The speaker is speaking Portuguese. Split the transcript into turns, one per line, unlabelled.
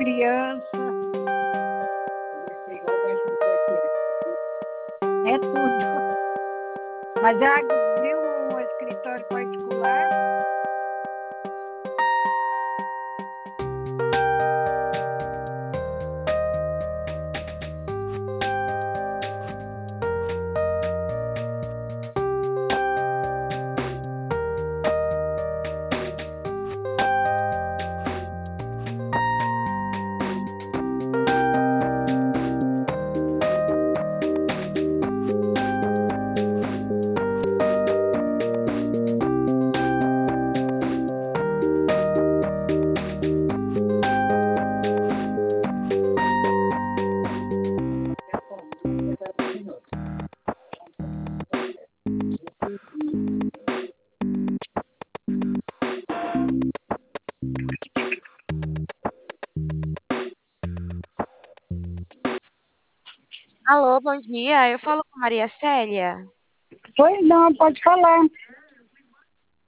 criança, é tudo. Mas já viu um escritório particular?
Alô, bom dia. Eu falo com Maria Célia.
Pois não, pode falar.